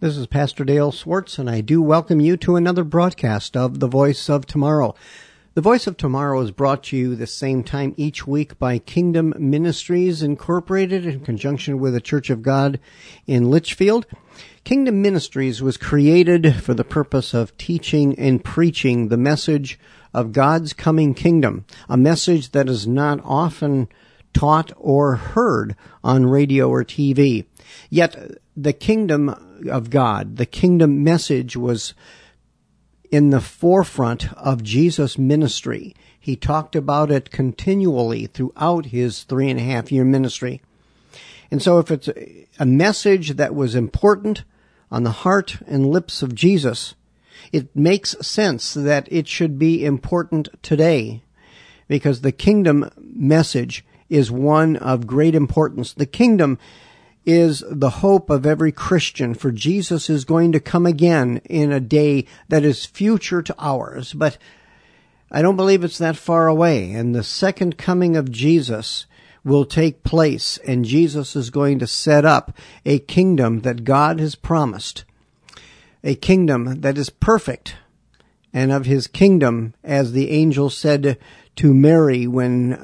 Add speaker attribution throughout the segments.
Speaker 1: This is Pastor Dale Swartz, and I do welcome you to another broadcast of The Voice of Tomorrow. The Voice of Tomorrow is brought to you the same time each week by Kingdom Ministries Incorporated in conjunction with the Church of God in Litchfield. Kingdom Ministries was created for the purpose of teaching and preaching the message of God's coming kingdom, a message that is not often taught or heard on radio or TV. Yet the kingdom of God, the kingdom message, was in the forefront of Jesus' ministry. He talked about it continually throughout his 3.5-year ministry. And so if it's a message that was important on the heart and lips of Jesus, it makes sense that it should be important today, because the kingdom message is one of great importance. The kingdom is the hope of every Christian, for Jesus is going to come again in a day that is future to ours. But I don't believe it's that far away, and the second coming of Jesus will take place, and Jesus is going to set up a kingdom that God has promised, a kingdom that is perfect. And of his kingdom, as the angel said to Mary when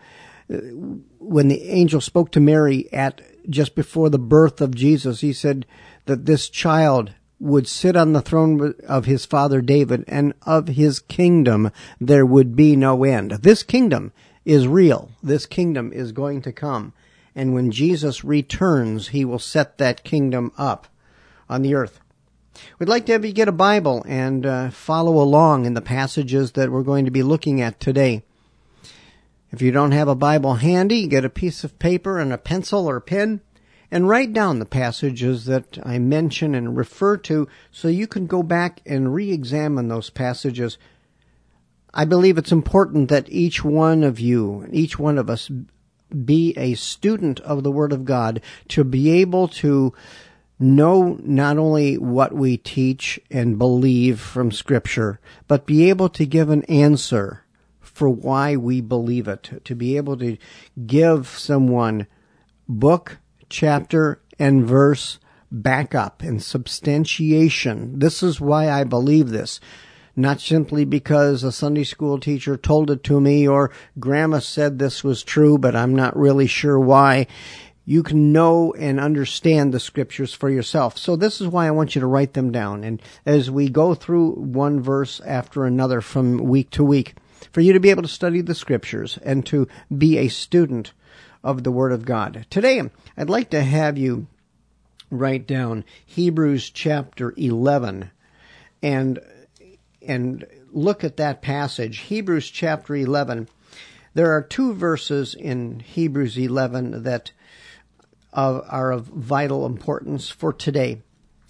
Speaker 1: the angel spoke to Mary at just before the birth of Jesus, he said that this child would sit on the throne of his father David, and of his kingdom there would be no end. This kingdom is real. This kingdom is going to come. And when Jesus returns, he will set that kingdom up on the earth. We'd like to have you get a Bible and follow along in the passages that we're going to be looking at today. If you don't have a Bible handy, get a piece of paper and a pencil or pen and write down the passages that I mention and refer to so you can go back and re-examine those passages. I believe it's important that each one of you, each one of us, be a student of the Word of God, to be able to know not only what we teach and believe from Scripture, but be able to give an answer for why we believe it, to be able to give someone book, chapter, and verse backup and substantiation. This is why I believe this. Not simply because a Sunday school teacher told it to me or Grandma said this was true, but I'm not really sure why. You can know and understand the Scriptures for yourself. So this is why I want you to write them down. And as we go through one verse after another from week to week, for you to be able to study the Scriptures and to be a student of the Word of God. Today, I'd like to have you write down Hebrews chapter 11 and look at that passage. Hebrews chapter 11. There are two verses in Hebrews 11 that are of vital importance for today.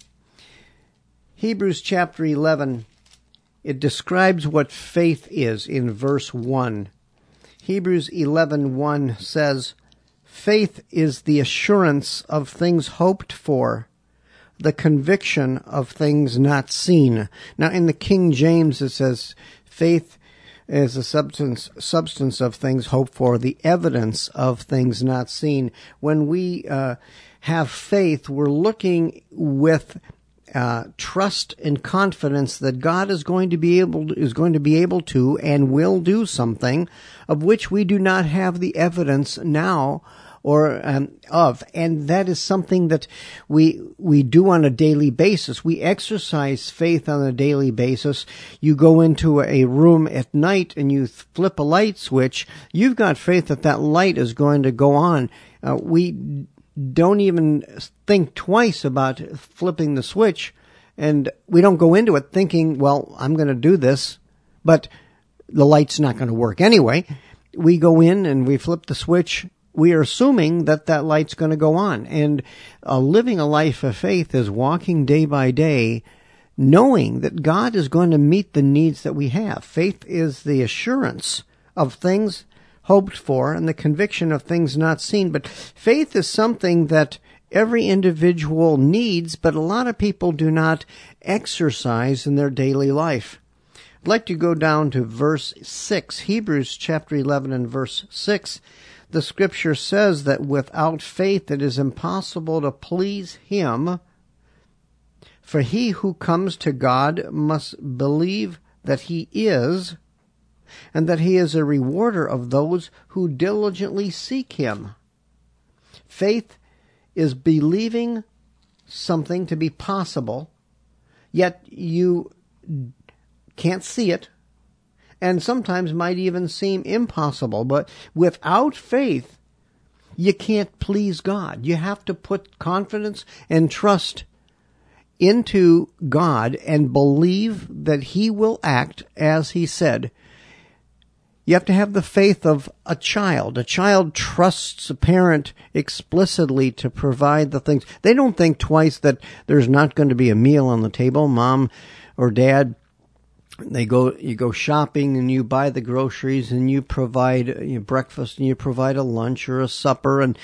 Speaker 1: Hebrews chapter 11, it describes what faith is in verse 1. Hebrews 11:1 says, "Faith is the assurance of things hoped for, the conviction of things not seen." Now in the King James it says, faith is the substance of things hoped for, the evidence of things not seen. When we have faith, we're looking with trust and confidence that God is going to be able to and will do something of which we do not have the evidence now or of, and that is something that we do on a daily basis. We exercise faith on a daily basis. You go into a room at night and you flip a light switch. You've got faith that that light is going to go on. We don't even think twice about flipping the switch, and we don't go into it thinking, well, I'm going to do this, but the light's not going to work anyway. We go in and we flip the switch. We are assuming that that light's going to go on. And living a life of faith is walking day by day, knowing that God is going to meet the needs that we have. Faith is the assurance of things hoped for and the conviction of things not seen. But faith is something that every individual needs, but a lot of people do not exercise in their daily life. I'd like to go down to verse 6, Hebrews chapter 11 and verse 6. The Scripture says that without faith it is impossible to please Him. For he who comes to God must believe that he is, and that he is a rewarder of those who diligently seek him. Faith is believing something to be possible, yet you can't see it, and sometimes might even seem impossible. But without faith, you can't please God. You have to put confidence and trust into God and believe that he will act as he said. You have to have the faith of a child. A child trusts a parent explicitly to provide the things. They don't think twice that there's not going to be a meal on the table. Mom or dad, you go shopping and you buy the groceries and you provide breakfast and you provide a lunch or a supper, and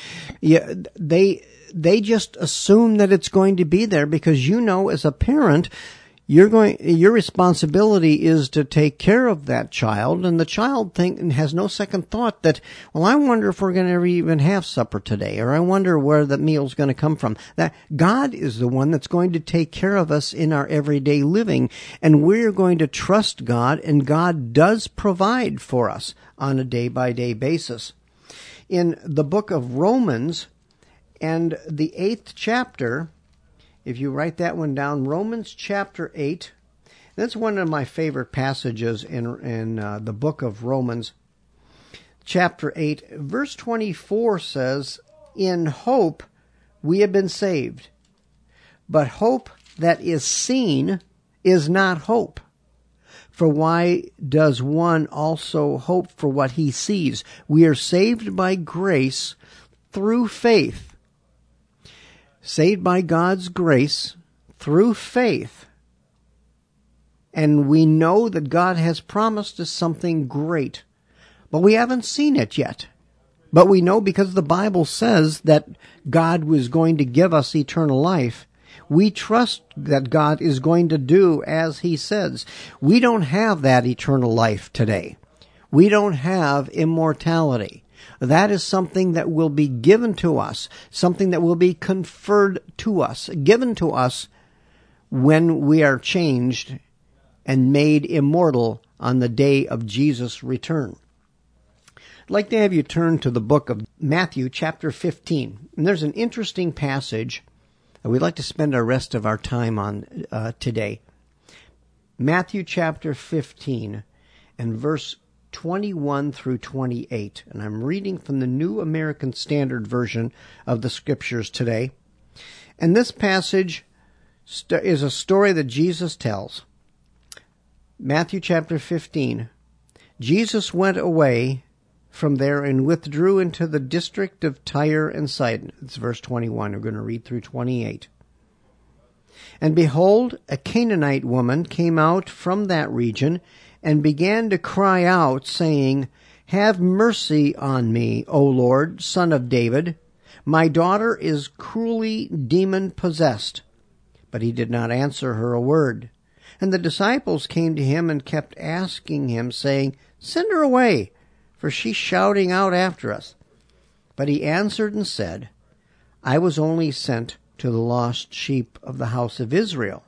Speaker 1: they just assume that it's going to be there because as a parent, your responsibility is to take care of that child, and the child has no second thought that, well, I wonder if we're going to ever even have supper today, or I wonder where the meal's going to come from. That God is the one that's going to take care of us in our everyday living, and we're going to trust God, and God does provide for us on a day-by-day basis. In the book of Romans and the 8th chapter, if you write that one down, Romans chapter 8, that's one of my favorite passages in the book of Romans. Chapter 8, verse 24 says, "In hope we have been saved, but hope that is seen is not hope. For why does one also hope for what he sees? We are saved by grace through faith." Saved by God's grace through faith. And we know that God has promised us something great, but we haven't seen it yet. But we know because the Bible says that God was going to give us eternal life. We trust that God is going to do as he says. We don't have that eternal life today. We don't have immortality. That is something that will be given to us, something that will be conferred to us, given to us when we are changed and made immortal on the day of Jesus' return. I'd like to have you turn to the book of Matthew, chapter 15. And there's an interesting passage that we'd like to spend the rest of our time on today. Matthew, chapter 15, and verse 21 through 28, and I'm reading from the New American Standard Version of the Scriptures today. And this passage is a story that Jesus tells. Matthew chapter 15. Jesus went away from there and withdrew into the district of Tyre and Sidon. It's verse 21. We're going to read through 28. And behold, a Canaanite woman came out from that region and began to cry out, saying, "Have mercy on me, O Lord, Son of David. My daughter is cruelly demon-possessed." But he did not answer her a word. And the disciples came to him and kept asking him, saying, "Send her away, for she's shouting out after us." But he answered and said, "I was only sent to the lost sheep of the house of Israel."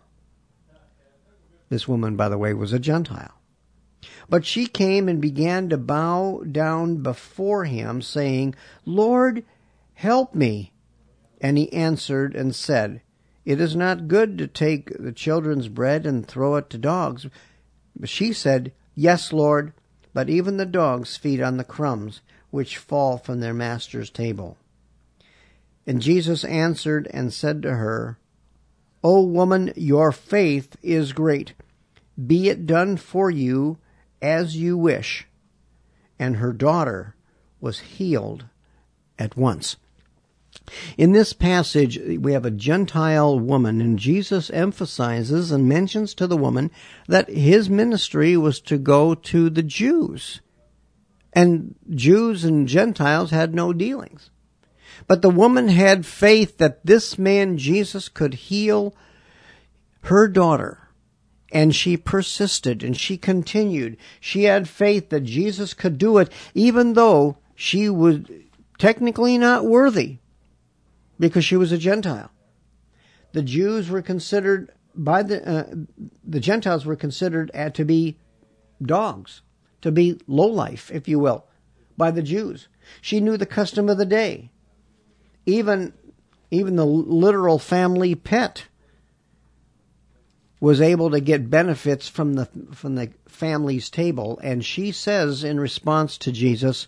Speaker 1: This woman, by the way, was a Gentile. But she came and began to bow down before him, saying, "Lord, help me." And he answered and said, "It is not good to take the children's bread and throw it to dogs." But she said, "Yes, Lord, but even the dogs feed on the crumbs which fall from their master's table." And Jesus answered and said to her, "O woman, your faith is great. Be it done for you as you wish." And her daughter was healed at once. In this passage, we have a Gentile woman, and Jesus emphasizes and mentions to the woman that his ministry was to go to the Jews. And Jews and Gentiles had no dealings. But the woman had faith that this man, Jesus, could heal her daughter. And she persisted and she continued. She had faith that Jesus could do it, even though she was technically not worthy because she was a Gentile. The Jews were considered by the Gentiles were considered to be dogs, to be lowlife, if you will, by the Jews. She knew the custom of the day. Even the literal family pet was able to get benefits from the family's table. And she says in response to Jesus,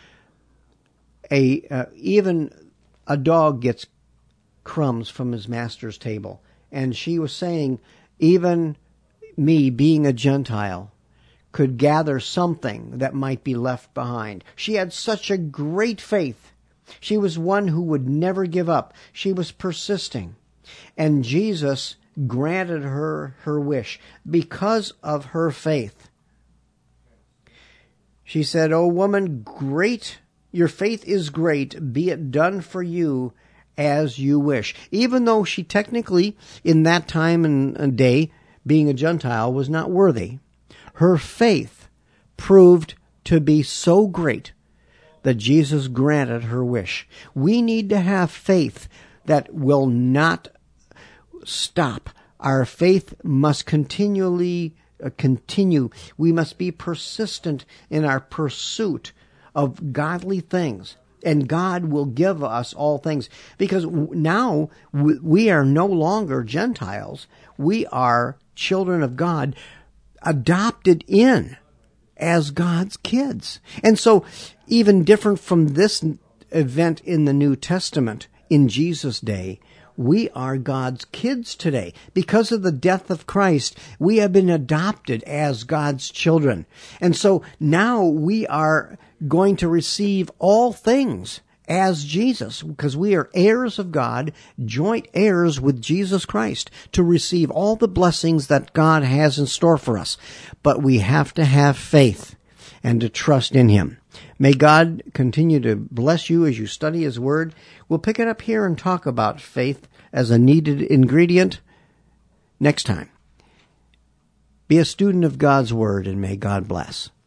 Speaker 1: even a dog gets crumbs from his master's table. And she was saying, even me, being a Gentile, could gather something that might be left behind. She had such a great faith. She was one who would never give up. She was persisting. And Jesus granted her her wish because of her faith. She said, "O woman, great, your faith is great. Be it done for you as you wish." Even though she technically, in that time and day, being a Gentile, was not worthy, her faith proved to be so great that Jesus granted her wish. We need to have faith that will not stop. Our faith must continue. We must be persistent in our pursuit of godly things. And God will give us all things. Because now we are no longer Gentiles. We are children of God, adopted in as God's kids. And so, even different from this event in the New Testament, in Jesus' day, we are God's kids today. Because of the death of Christ, we have been adopted as God's children. And so now we are going to receive all things as Jesus, because we are heirs of God, joint heirs with Jesus Christ, to receive all the blessings that God has in store for us. But we have to have faith and to trust in Him. May God continue to bless you as you study His Word. We'll pick it up here and talk about faith as a needed ingredient next time. Be a student of God's Word, and may God bless.